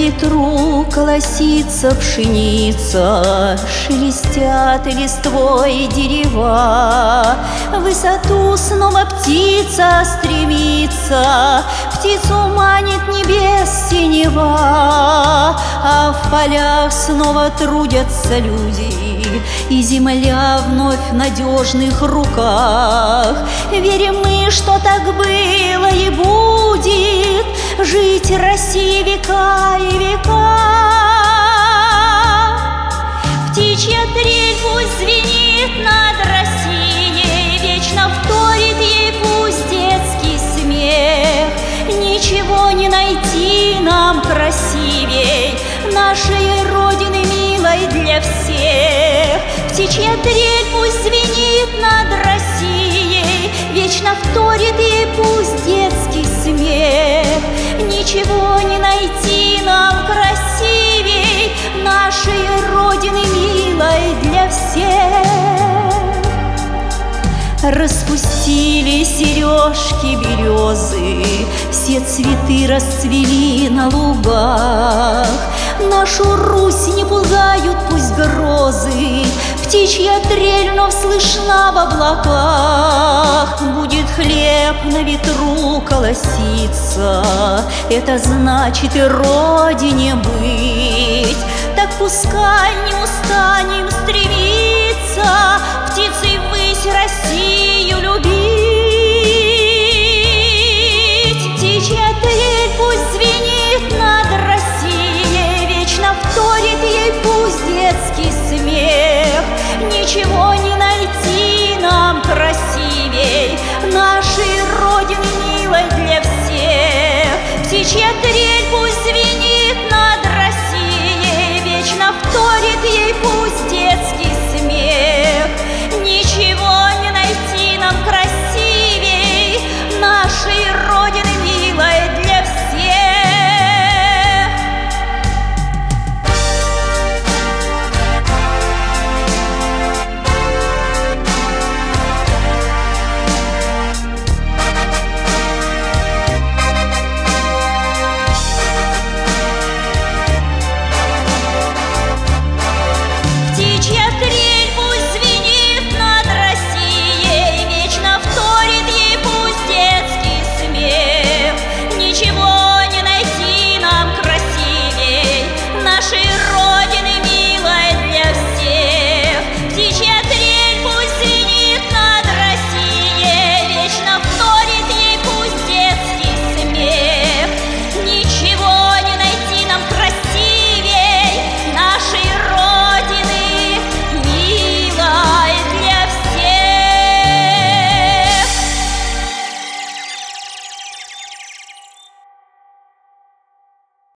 ветру колосится пшеница, шелестят листвой дерева. В высоту снова птица стремится, птицу манит небес синева. А в полях снова трудятся люди, и земля вновь в надежных руках. Верим мы, что так было и будет жить Россия века и века. Птичья трель пусть звенит над Россией, вечно вторит ей пусть детский смех. Ничего не найти нам красивей нашей Родины милой для всех. Птичья трель пусть звенит над Россией, вечно вторит ей пусть детский смех. Ничего не найти нам красивей нашей Родины милой для всех. Распустили сережки березы, все цветы расцвели на лугах. Нашу Русь не пугают пусть грозы, птичья трель вновь слышна в облаках. Будет хлеб на ветру колоситься, это значит и Родине быть. Так пускай не устанем стремиться, птиц